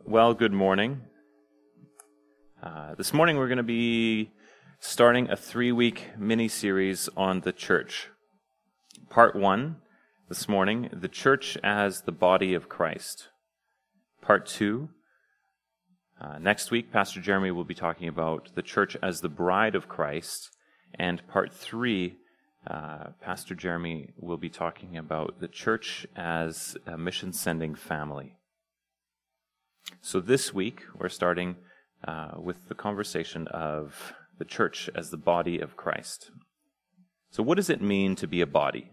Well, good morning. This morning we're going to be starting a 3-week mini-series on the church. Part 1 this morning, the church as the body of Christ. Part 2, next week, Pastor Jeremy will be talking about the church as the bride of Christ. And Part 3, Pastor Jeremy will be talking about the church as a mission-sending family. So this week, we're starting with the conversation of the church as the body of Christ. So what does it mean to be a body?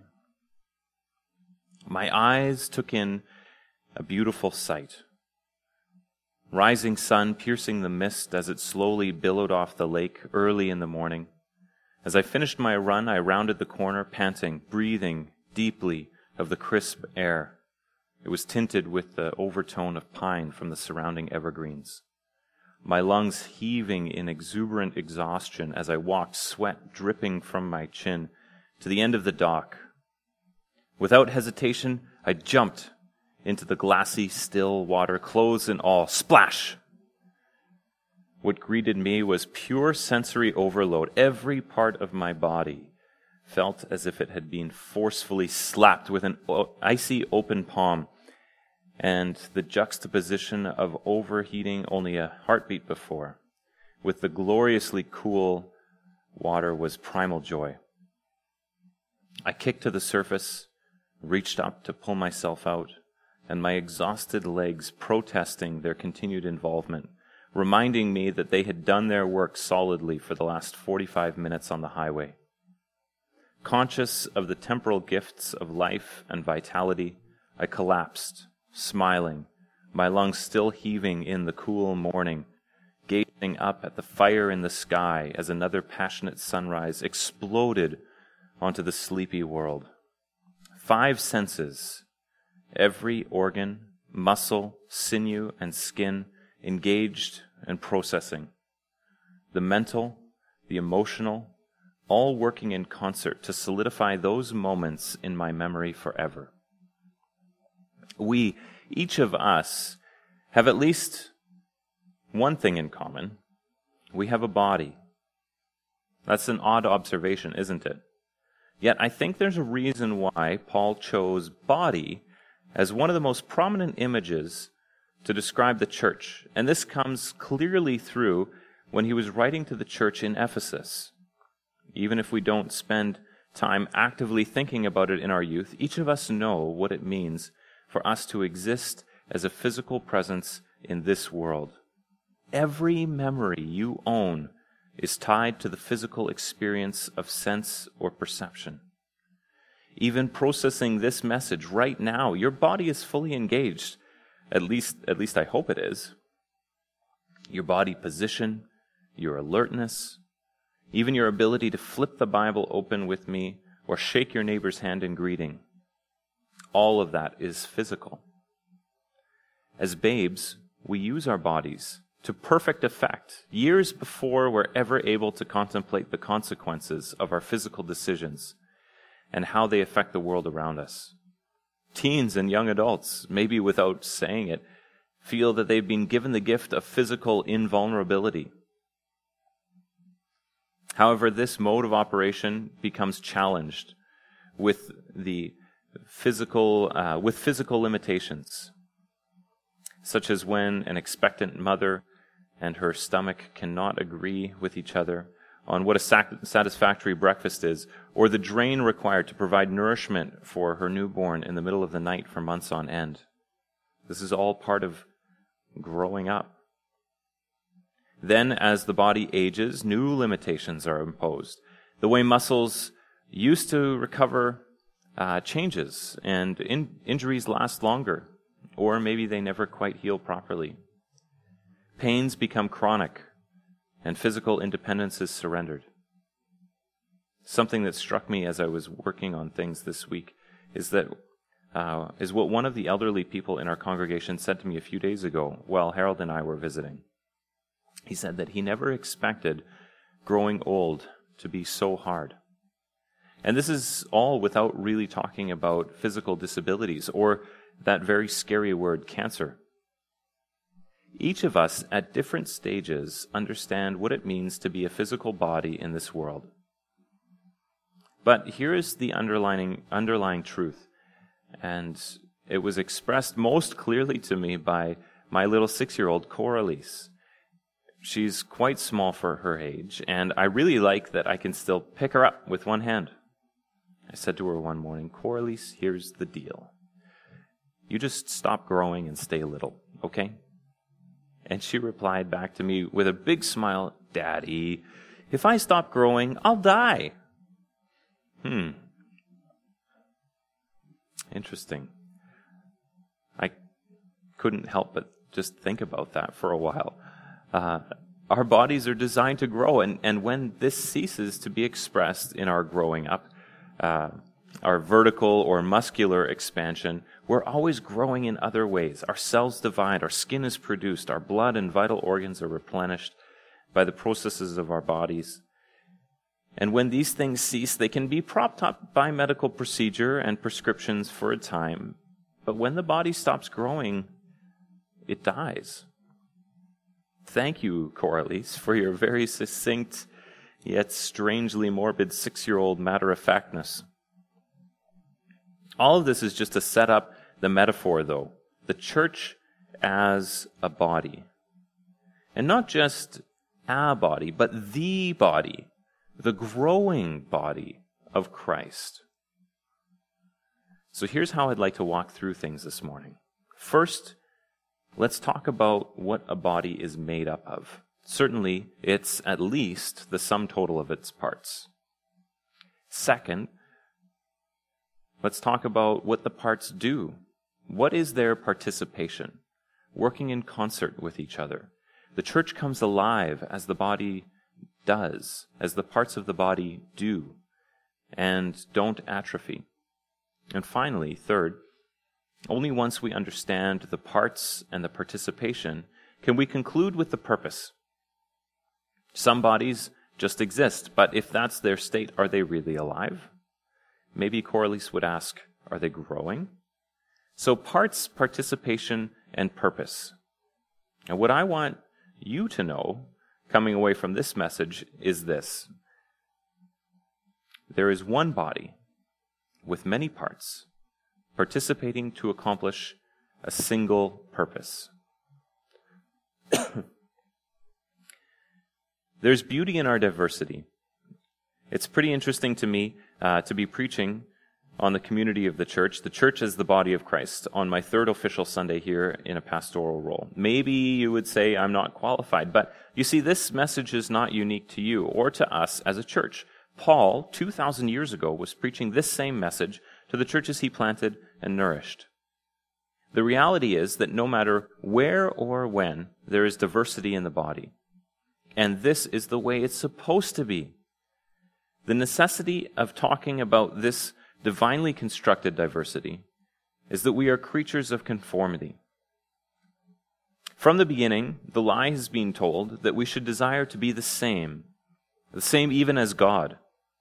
My eyes took in a beautiful sight. Rising sun piercing the mist as it slowly billowed off the lake early in the morning. As I finished my run, I rounded the corner, panting, breathing deeply of the crisp air. It was tinted with the overtone of pine from the surrounding evergreens. My lungs heaving in exuberant exhaustion as I walked, sweat dripping from my chin, to the end of the dock. Without hesitation, I jumped into the glassy, still water, clothes and all. Splash! What greeted me was pure sensory overload. Every part of my body felt as if it had been forcefully slapped with an icy open palm, and the juxtaposition of overheating only a heartbeat before, with the gloriously cool water, was primal joy. I kicked to the surface, reached up to pull myself out, and my exhausted legs protesting their continued involvement, reminding me that they had done their work solidly for the last 45 minutes on the highway. Conscious of the temporal gifts of life and vitality, I collapsed, smiling, my lungs still heaving in the cool morning, gazing up at the fire in the sky as another passionate sunrise exploded onto the sleepy world. 5 senses, every organ, muscle, sinew, and skin, engaged and processing. The mental, the emotional, all working in concert to solidify those moments in my memory forever. We, each of us, have at least one thing in common. We have a body. That's an odd observation, isn't it? Yet I think there's a reason why Paul chose body as one of the most prominent images to describe the church. And this comes clearly through when he was writing to the church in Ephesus. Even if we don't spend time actively thinking about it in our youth, each of us know what it means for us to exist as a physical presence in this world. Every memory you own is tied to the physical experience of sense or perception. Even processing this message right now, your body is fully engaged. At least I hope it is. Your body position, your alertness, even your ability to flip the Bible open with me or shake your neighbor's hand in greeting. All of that is physical. As babes, we use our bodies to perfect effect years before we're ever able to contemplate the consequences of our physical decisions and how they affect the world around us. Teens and young adults, maybe without saying it, feel that they've been given the gift of physical invulnerability. However, this mode of operation becomes challenged with physical limitations, such as when an expectant mother and her stomach cannot agree with each other on what a satisfactory breakfast is, or the drain required to provide nourishment for her newborn in the middle of the night for months on end. This is all part of growing up. Then, as the body ages, new limitations are imposed. The way muscles used to recover changes, and injuries last longer, or maybe they never quite heal properly. Pains become chronic, and physical independence is surrendered. Something that struck me as I was working on things this week is what one of the elderly people in our congregation said to me a few days ago while Harold and I were visiting. He said that he never expected growing old to be so hard. And this is all without really talking about physical disabilities or that very scary word, cancer. Each of us at different stages understand what it means to be a physical body in this world. But here is the underlying truth, and it was expressed most clearly to me by my little 6-year-old Coralise. She's quite small for her age, and I really like that I can still pick her up with one hand. I said to her one morning, "Coralise, here's the deal. You just stop growing and stay little, okay?" And she replied back to me with a big smile, "Daddy, if I stop growing, I'll die." Interesting. I couldn't help but just think about that for a while. Our bodies are designed to grow, and when this ceases to be expressed in our growing up, our vertical or muscular expansion, we're always growing in other ways. Our cells divide, our skin is produced, our blood and vital organs are replenished by the processes of our bodies. And when these things cease, they can be propped up by medical procedure and prescriptions for a time. But when the body stops growing, it dies. Thank you, Coralise, for your very succinct yet strangely morbid 6-year-old matter-of-factness. All of this is just to set up the metaphor, though. The church as a body. And not just a body, but the body. The growing body of Christ. So here's how I'd like to walk through things this morning. First, let's talk about what a body is made up of. Certainly, it's at least the sum total of its parts. Second, let's talk about what the parts do. What is their participation? Working in concert with each other. The church comes alive as the body does, as the parts of the body do, and don't atrophy. And finally, third, only once we understand the parts and the participation can we conclude with the purpose. Some bodies just exist, but if that's their state, are they really alive? Maybe Coralise would ask, are they growing? So parts, participation, and purpose. And what I want you to know coming away from this message is this. There is one body with many parts participating to accomplish a single purpose. There's beauty in our diversity. It's pretty interesting to me to be preaching on the community of the church as the body of Christ, on my third official Sunday here in a pastoral role. Maybe you would say I'm not qualified, but you see, this message is not unique to you or to us as a church. Paul, 2,000 years ago, was preaching this same message to the churches he planted and nourished. The reality is that no matter where or when, there is diversity in the body. And this is the way it's supposed to be. The necessity of talking about this divinely constructed diversity is that we are creatures of conformity. From the beginning, the lie has been told that we should desire to be the same even as God.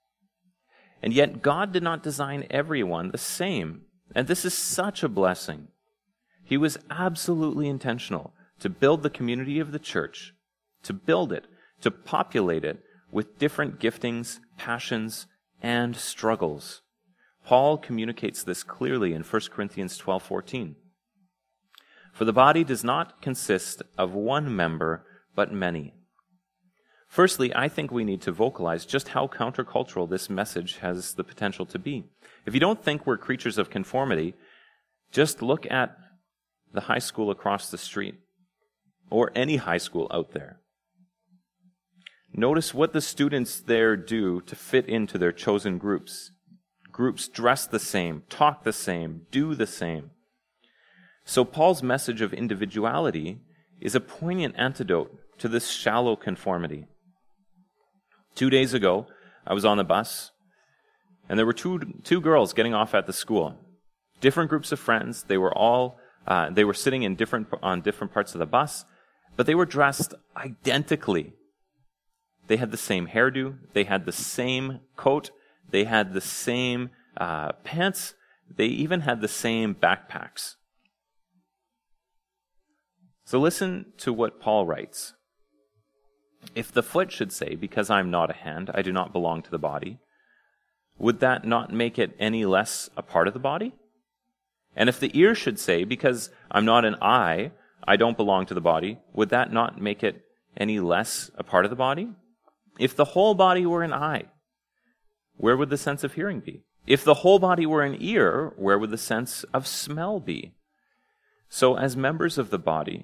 And yet God did not design everyone the same, and this is such a blessing. He was absolutely intentional to build the community of the church, to build it, to populate it with different giftings, passions, and struggles. Paul communicates this clearly in 1 Corinthians 12:14. For the body does not consist of one member, but many. Firstly, I think we need to vocalize just how countercultural this message has the potential to be. If you don't think we're creatures of conformity, just look at the high school across the street, or any high school out there. Notice what the students there do to fit into their chosen groups. Groups dress the same, talk the same, do the same. So Paul's message of individuality is a poignant antidote to this shallow conformity. 2 days ago, I was on the bus, and there were two girls getting off at the school. Different groups of friends. They were sitting on different parts of the bus, but they were dressed identically. They had the same hairdo. They had the same coat. They had the same pants. They even had the same backpacks. So listen to what Paul writes. If the foot should say, because I am not a hand, I do not belong to the body, would that not make it any less a part of the body? And if the ear should say, because I'm not an eye, I don't belong to the body, would that not make it any less a part of the body? If the whole body were an eye, where would the sense of hearing be? If the whole body were an ear, where would the sense of smell be? So as members of the body,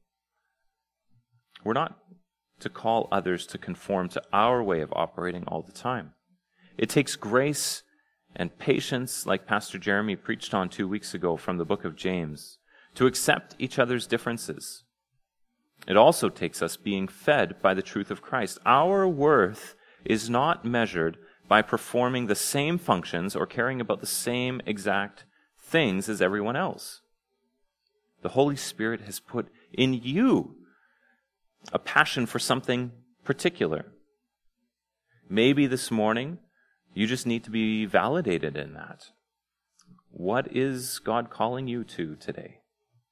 we're not to call others to conform to our way of operating all the time. It takes grace and patience, like Pastor Jeremy preached on 2 weeks ago from the book of James, to accept each other's differences. It also takes us being fed by the truth of Christ. Our worth is not measured by performing the same functions or caring about the same exact things as everyone else. The Holy Spirit has put in you a passion for something particular. Maybe this morning you just need to be validated in that. What is God calling you to today?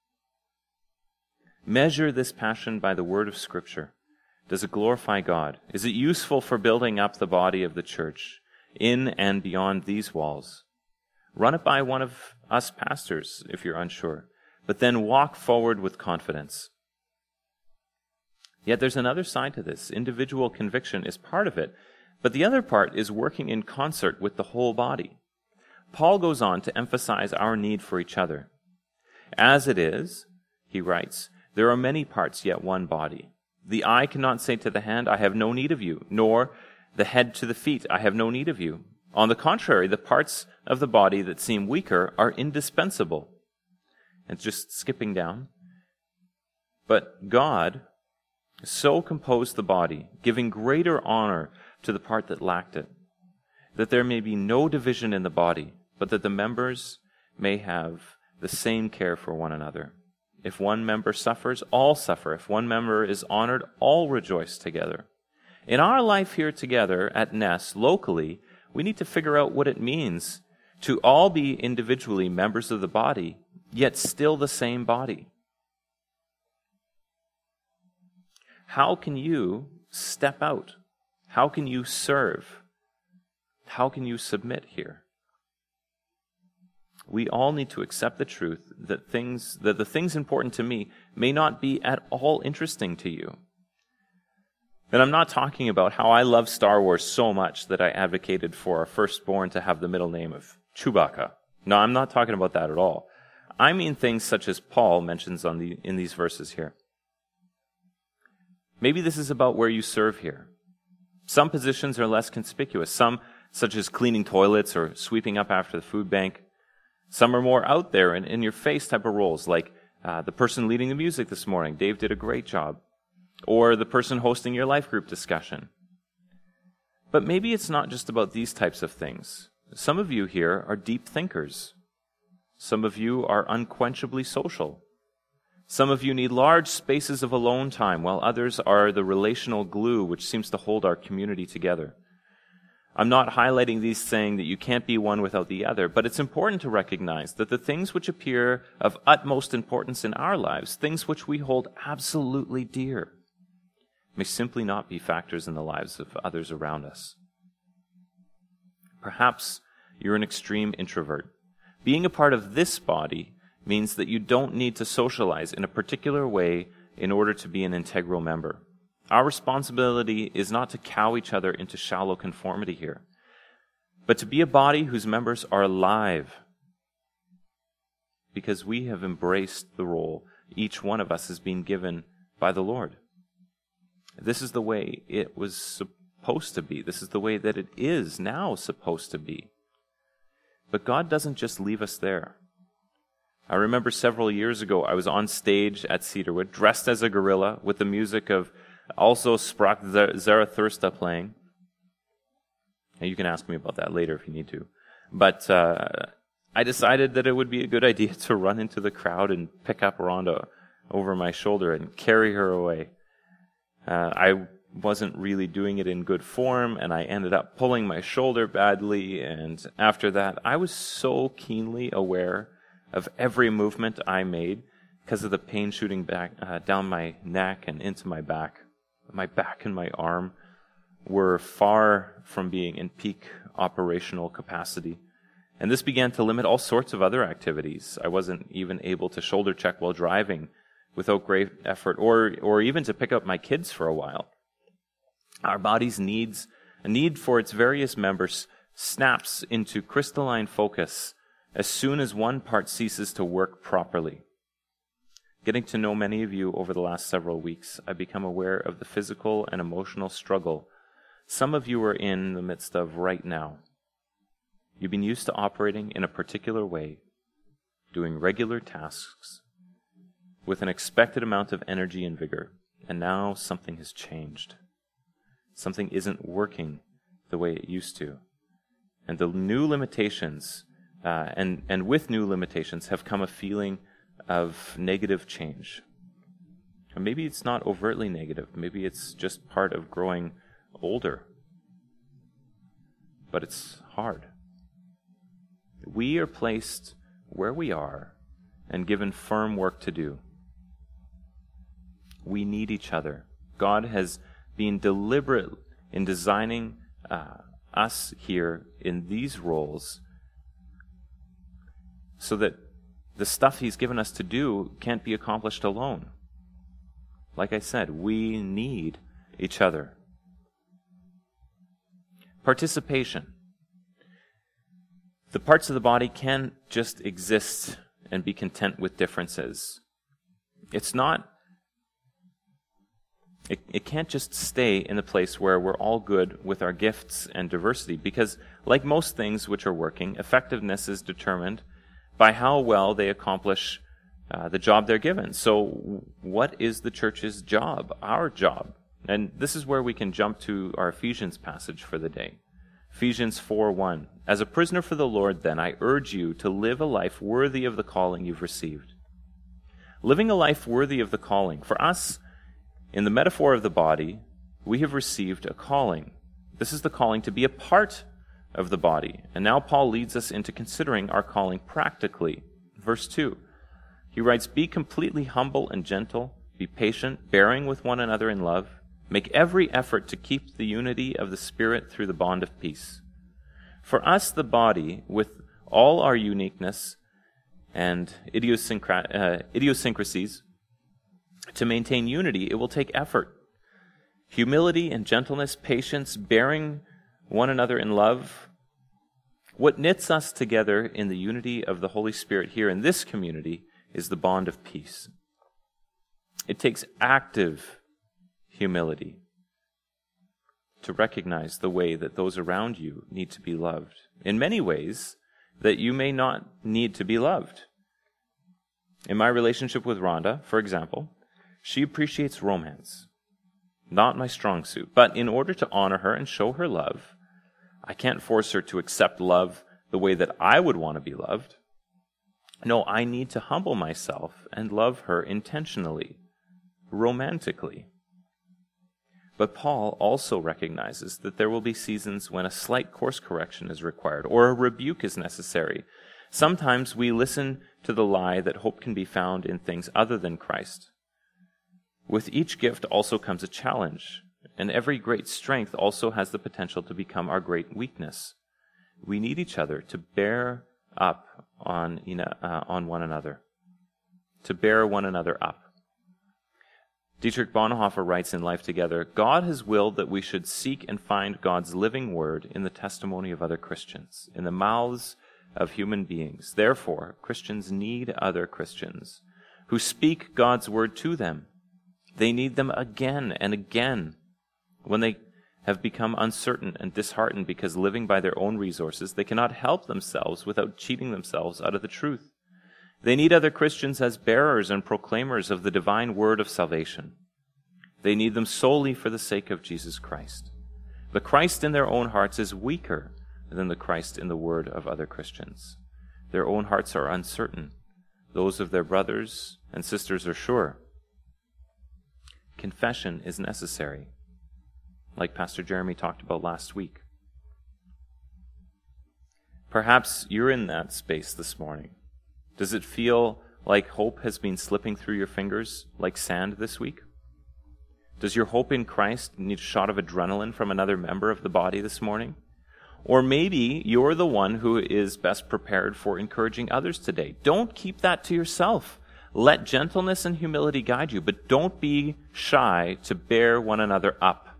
Measure this passion by the word of Scripture. Does it glorify God? Is it useful for building up the body of the church in and beyond these walls? Run it by one of us pastors if you're unsure, but then walk forward with confidence. Yet there's another side to this. Individual conviction is part of it, but the other part is working in concert with the whole body. Paul goes on to emphasize our need for each other. As it is, he writes, there are many parts, yet one body. The eye cannot say to the hand, I have no need of you, nor the head to the feet, I have no need of you. On the contrary, the parts of the body that seem weaker are indispensable. It's just skipping down. But God so composed the body, giving greater honor to the part that lacked it, that there may be no division in the body, but that the members may have the same care for one another. If one member suffers, all suffer. If one member is honored, all rejoice together. In our life here together at Ness, locally, we need to figure out what it means to all be individually members of the body, yet still the same body. How can you step out? How can you serve? How can you submit here? We all need to accept the truth that the things important to me may not be at all interesting to you. And I'm not talking about how I love Star Wars so much that I advocated for our firstborn to have the middle name of Chewbacca. No, I'm not talking about that at all. I mean things such as Paul mentions in these verses here. Maybe this is about where you serve here. Some positions are less conspicuous, some such as cleaning toilets or sweeping up after the food bank. Some are more out there and in your face type of roles, like the person leading the music this morning. Dave did a great job. Or the person hosting your life group discussion. But maybe it's not just about these types of things. Some of you here are deep thinkers. Some of you are unquenchably social. Some of you need large spaces of alone time, while others are the relational glue which seems to hold our community together. I'm not highlighting these saying that you can't be one without the other, but it's important to recognize that the things which appear of utmost importance in our lives, things which we hold absolutely dear, may simply not be factors in the lives of others around us. Perhaps you're an extreme introvert. Being a part of this body means that you don't need to socialize in a particular way in order to be an integral member. Our responsibility is not to cow each other into shallow conformity here, but to be a body whose members are alive, because we have embraced the role each one of us has been given by the Lord. This is the way it was supposed to be. This is the way that it is now supposed to be. But God doesn't just leave us there. I remember several years ago, I was on stage at Cedarwood, dressed as a gorilla, with the music of Also Sprach Zarathustra playing. And you can ask me about that later if you need to. But I decided that it would be a good idea to run into the crowd and pick up Rhonda over my shoulder and carry her away. I wasn't really doing it in good form, and I ended up pulling my shoulder badly, and after that, I was so keenly aware of every movement I made, because of the pain shooting back down my neck and into my back and my arm were far from being in peak operational capacity. And this began to limit all sorts of other activities. I wasn't even able to shoulder check while driving without great effort, or even to pick up my kids for a while. Our body's a need for its various members snaps into crystalline focus as soon as one part ceases to work properly. Getting to know many of you over the last several weeks, I've become aware of the physical and emotional struggle some of you are in the midst of right now. You've been used to operating in a particular way, doing regular tasks with an expected amount of energy and vigor, and now something has changed. Something isn't working the way it used to. And the new limitations, and with new limitations have come a feeling of negative change. And maybe it's not overtly negative. Maybe it's just part of growing older. But it's hard. We are placed where we are and given firm work to do. We need each other. God has been deliberate in designing us here in these roles so that the stuff He's given us to do can't be accomplished alone. Like I said, we need each other. Participation. The parts of the body can't just exist and be content with differences. It's not. It can't just stay in the place where we're all good with our gifts and diversity, because like most things which are working, effectiveness is determined by how well they accomplish the job they're given. So what is the church's job? Our job. And this is where we can jump to our Ephesians passage for the day. Ephesians 4:1. As a prisoner for the Lord, then, I urge you to live a life worthy of the calling you've received. Living a life worthy of the calling. For us, in the metaphor of the body, we have received a calling. This is the calling to be a part of the body. And now Paul leads us into considering our calling practically. Verse 2, he writes, be completely humble and gentle, be patient, bearing with one another in love. Make every effort to keep the unity of the Spirit through the bond of peace. For us, the body, with all our uniqueness and idiosyncrasies, to maintain unity, it will take effort. Humility and gentleness, patience, bearing one another in love. What knits us together in the unity of the Holy Spirit here in this community is the bond of peace. It takes active humility to recognize the way that those around you need to be loved. In many ways that you may not need to be loved. In my relationship with Rhonda, for example, she appreciates romance. Not my strong suit. But in order to honor her and show her love, I can't force her to accept love the way that I would want to be loved. No, I need to humble myself and love her intentionally, romantically. But Paul also recognizes that there will be seasons when a slight course correction is required or a rebuke is necessary. Sometimes we listen to the lie that hope can be found in things other than Christ. With each gift also comes a challenge, and every great strength also has the potential to become our great weakness. We need each other to bear up on one another, to bear one another up. Dietrich Bonhoeffer writes in Life Together, God has willed that we should seek and find God's living word in the testimony of other Christians, in the mouths of human beings. Therefore, Christians need other Christians who speak God's word to them. They need them again and again when they have become uncertain and disheartened because living by their own resources, they cannot help themselves without cheating themselves out of the truth. They need other Christians as bearers and proclaimers of the divine word of salvation. They need them solely for the sake of Jesus Christ. The Christ in their own hearts is weaker than the Christ in the word of other Christians. Their own hearts are uncertain. Those of their brothers and sisters are sure. Confession is necessary, like Pastor Jeremy talked about last week. Perhaps you're in that space this morning. Does it feel like hope has been slipping through your fingers like sand this week? Does your hope in Christ need a shot of adrenaline from another member of the body this morning? Or maybe you're the one who is best prepared for encouraging others today. Don't keep that to yourself. Let gentleness and humility guide you, but don't be shy to bear one another up.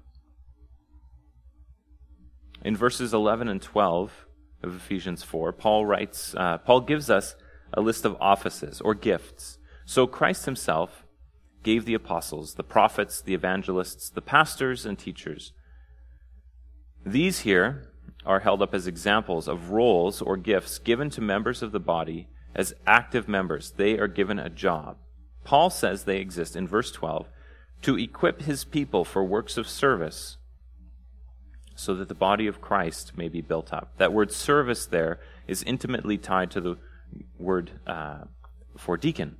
In verses 11 and 12 of Ephesians 4, Paul gives us a list of offices or gifts. So Christ himself gave the apostles, the prophets, the evangelists, the pastors, and teachers. These here are held up as examples of roles or gifts given to members of the body as active members. They are given a job. Paul says they exist in verse 12 to equip his people for works of service so that the body of Christ may be built up. That word service there is intimately tied to the word for deacon.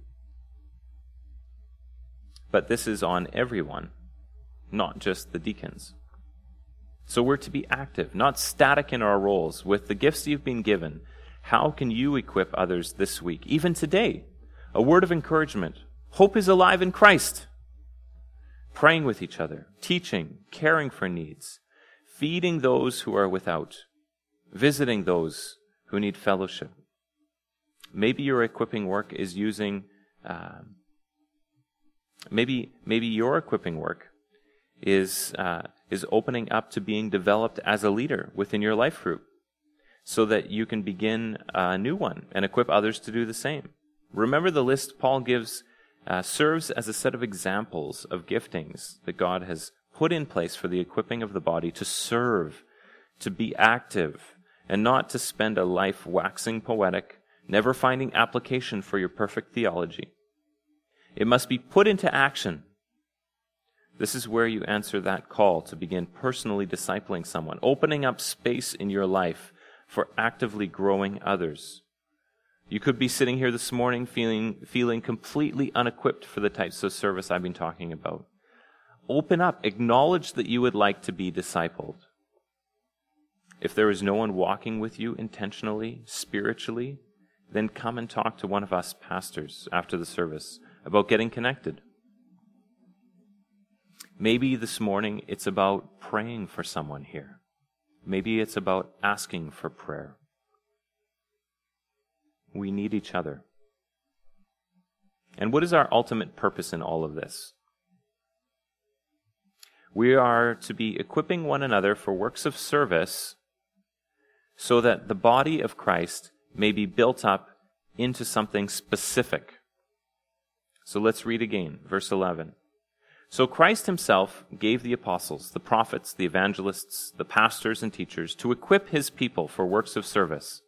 But this is on everyone, not just the deacons. So we're to be active, not static in our roles. With the gifts you've been given, how can you equip others this week, even today? A word of encouragement. Hope is alive in Christ. Praying with each other, teaching, caring for needs, feeding those who are without, visiting those who need fellowship. Maybe your equipping work is using... Maybe your equipping work is opening up to being developed as a leader within your life group so that you can begin a new one and equip others to do the same. Remember, the list Paul gives serves as a set of examples of giftings that God has put in place for the equipping of the body to serve, to be active, and not to spend a life waxing poetic, never finding application for your perfect theology. It must be put into action. This is where you answer that call to begin personally discipling someone, opening up space in your life for actively growing others. You could be sitting here this morning feeling completely unequipped for the types of service I've been talking about. Open up. Acknowledge that you would like to be discipled. If there is no one walking with you intentionally, spiritually, then come and talk to one of us pastors after the service about getting connected. Maybe this morning it's about praying for someone here. Maybe it's about asking for prayer. We need each other. And what is our ultimate purpose in all of this? We are to be equipping one another for works of service so that the body of Christ may be built up into something specific. So let's read again, verse 11. So Christ himself gave the apostles, the prophets, the evangelists, the pastors and teachers to equip his people for works of service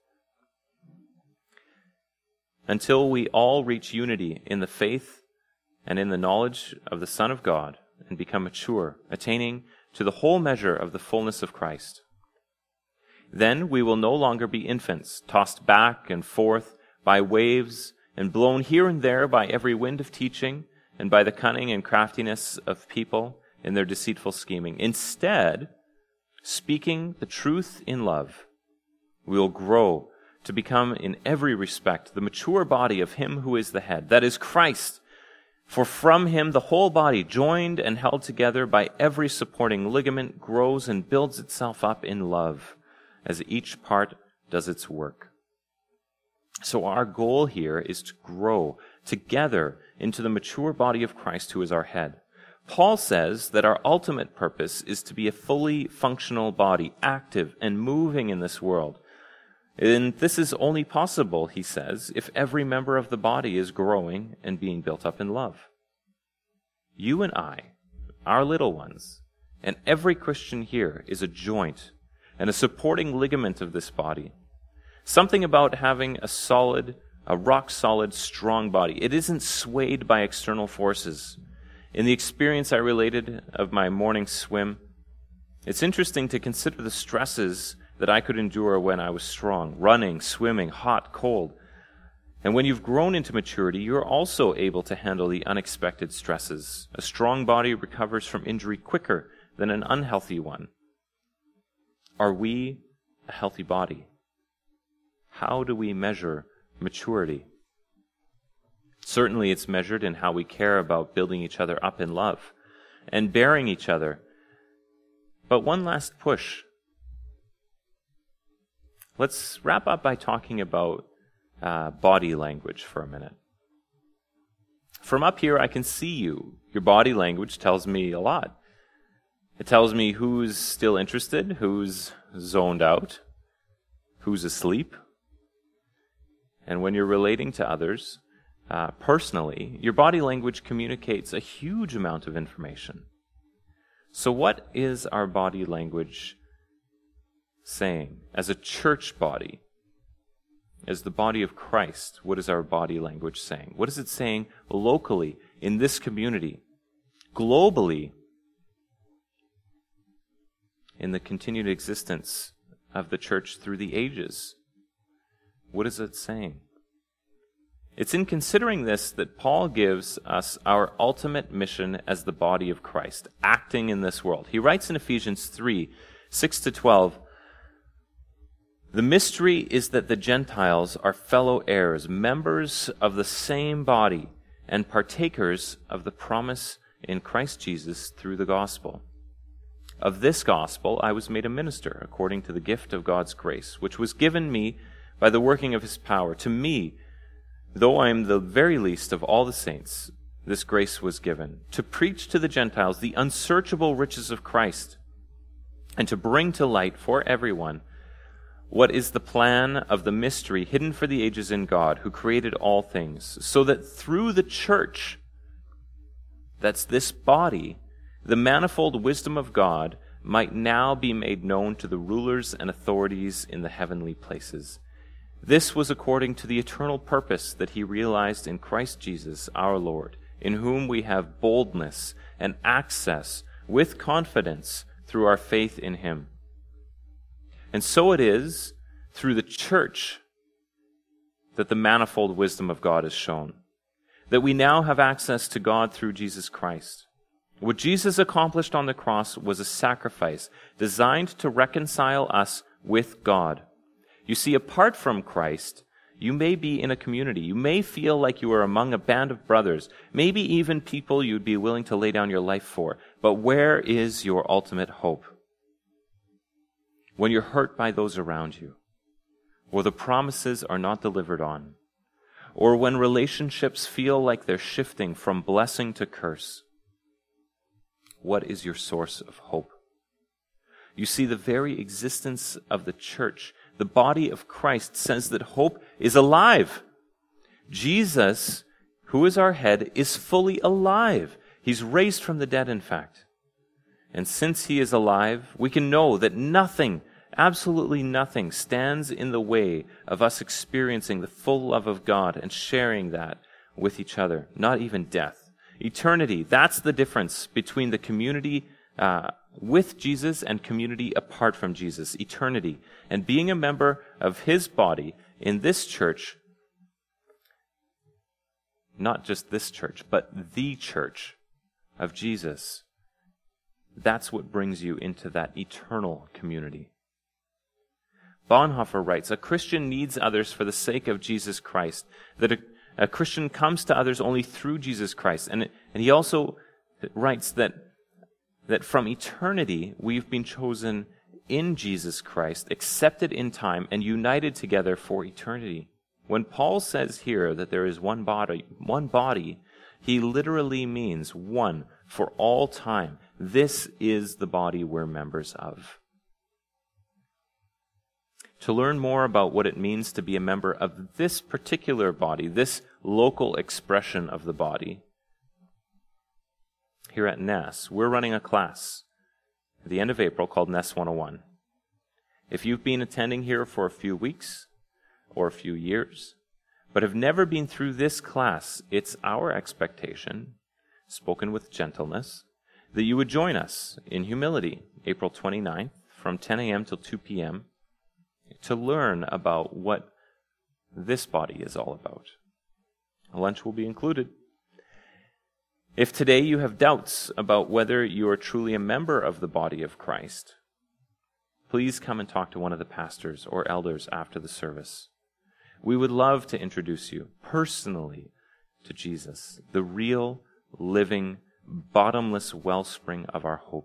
until we all reach unity in the faith and in the knowledge of the Son of God and become mature, attaining to the whole measure of the fullness of Christ. Then we will no longer be infants, tossed back and forth by waves and blown here and there by every wind of teaching and by the cunning and craftiness of people in their deceitful scheming. Instead, speaking the truth in love, we will grow to become in every respect the mature body of him who is the head, that is Christ. For from him the whole body, joined and held together by every supporting ligament, grows and builds itself up in love as each part does its work. So our goal here is to grow together into the mature body of Christ who is our head. Paul says that our ultimate purpose is to be a fully functional body, active and moving in this world. And this is only possible, he says, if every member of the body is growing and being built up in love. You and I, our little ones, and every Christian here is a joint and a supporting ligament of this body. Something about having a rock-solid, strong body. It isn't swayed by external forces. In the experience I related of my morning swim, it's interesting to consider the stresses that I could endure when I was strong, running, swimming, hot, cold. And when you've grown into maturity, you're also able to handle the unexpected stresses. A strong body recovers from injury quicker than an unhealthy one. Are we a healthy body? How do we measure maturity? Certainly it's measured in how we care about building each other up in love and bearing each other. But one last push. Let's wrap up by talking about body language for a minute. From up here, I can see you. Your body language tells me a lot. It tells me who's still interested, who's zoned out, who's asleep. And when you're relating to others, personally, your body language communicates a huge amount of information. So what is our body language saying? As a church body, as the body of Christ, what is our body language saying? What is it saying locally, in this community, globally, in the continued existence of the church through the ages? What is it saying? It's in considering this that Paul gives us our ultimate mission as the body of Christ, acting in this world. He writes in Ephesians 3, 6-12, "The mystery is that the Gentiles are fellow heirs, members of the same body, and partakers of the promise in Christ Jesus through the gospel. Of this gospel I was made a minister, according to the gift of God's grace, which was given me by the working of his power. To me, though I am the very least of all the saints, this grace was given, to preach to the Gentiles the unsearchable riches of Christ, and to bring to light for everyone what is the plan of the mystery hidden for the ages in God, who created all things, so that through the church, that's this body, the manifold wisdom of God might now be made known to the rulers and authorities in the heavenly places. This was according to the eternal purpose that he realized in Christ Jesus our Lord, in whom we have boldness and access with confidence through our faith in him. And so it is through the church that the manifold wisdom of God is shown, that we now have access to God through Jesus Christ. What Jesus accomplished on the cross was a sacrifice designed to reconcile us with God. You see, apart from Christ, you may be in a community. You may feel like you are among a band of brothers, maybe even people you'd be willing to lay down your life for. But where is your ultimate hope? When you're hurt by those around you, or the promises are not delivered on, or when relationships feel like they're shifting from blessing to curse, what is your source of hope? You see, the very existence of the church, the body of Christ, says that hope is alive. Jesus, who is our head, is fully alive. He's raised from the dead, in fact. And since he is alive, we can know that nothing, absolutely nothing, stands in the way of us experiencing the full love of God and sharing that with each other, not even death. Eternity, that's the difference between the community with Jesus and community apart from Jesus. Eternity. And being a member of his body in this church, not just this church, but the church of Jesus, that's what brings you into that eternal community. Bonhoeffer writes, "A Christian needs others for the sake of Jesus Christ, that a Christian comes to others only through Jesus Christ." And he also writes that from eternity we've been chosen in Jesus Christ, accepted in time, and united together for eternity. When Paul says here that there is one body, he literally means one for all time. This is the body we're members of. To learn more about what it means to be a member of this particular body, this local expression of the body, here at Ness, we're running a class at the end of April called Ness 101. If you've been attending here for a few weeks or a few years, but have never been through this class, it's our expectation, spoken with gentleness, that you would join us in humility, April 29th, from 10 a.m. till 2 p.m., to learn about what this body is all about. Lunch will be included. If today you have doubts about whether you are truly a member of the body of Christ, please come and talk to one of the pastors or elders after the service. We would love to introduce you personally to Jesus, the real, living, bottomless wellspring of our hope.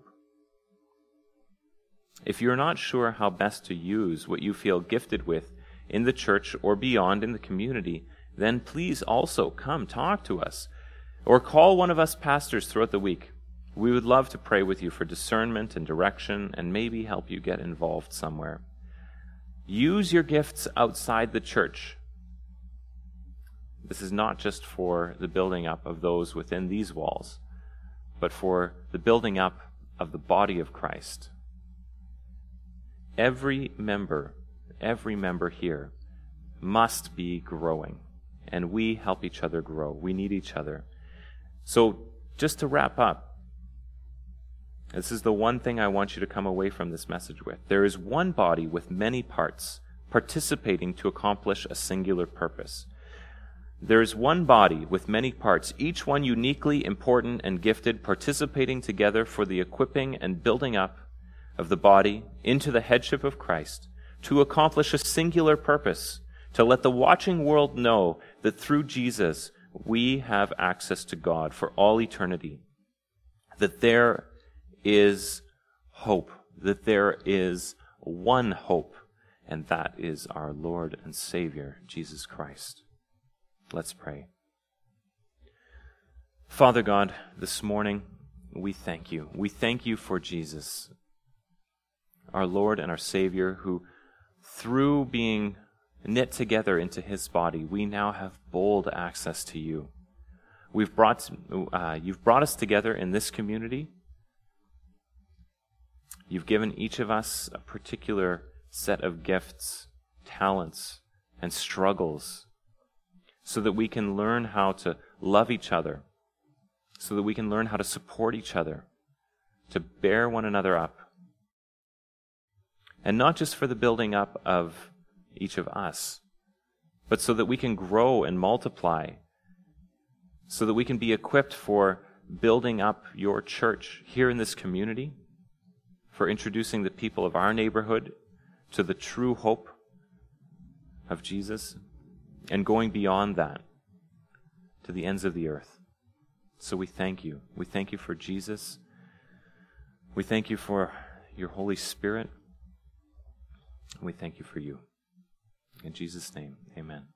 If you're not sure how best to use what you feel gifted with in the church or beyond in the community, then please also come talk to us or call one of us pastors throughout the week. We would love to pray with you for discernment and direction and maybe help you get involved somewhere. Use your gifts outside the church. This is not just for the building up of those within these walls, but for the building up of the body of Christ. Every member here must be growing, and we help each other grow. We need each other. So just to wrap up, this is the one thing I want you to come away from this message with. There is one body with many parts participating to accomplish a singular purpose. There is one body with many parts, each one uniquely important and gifted, participating together for the equipping and building up of the body into the headship of Christ, to accomplish a singular purpose, to let the watching world know that through Jesus we have access to God for all eternity, that there is hope, that there is one hope, and that is our Lord and Savior, Jesus Christ. Let's pray. Father God, this morning we thank you. We thank you for Jesus, our Lord and our Savior, who through being knit together into his body, we now have bold access to you. You've brought us together in this community. You've given each of us a particular set of gifts, talents, and struggles, so that we can learn how to love each other, so that we can learn how to support each other, to bear one another up. And not just for the building up of each of us, but so that we can grow and multiply, so that we can be equipped for building up your church here in this community, for introducing the people of our neighborhood to the true hope of Jesus, and going beyond that to the ends of the earth. So we thank you. We thank you for Jesus. We thank you for your Holy Spirit. We thank you for you. In Jesus' name, amen.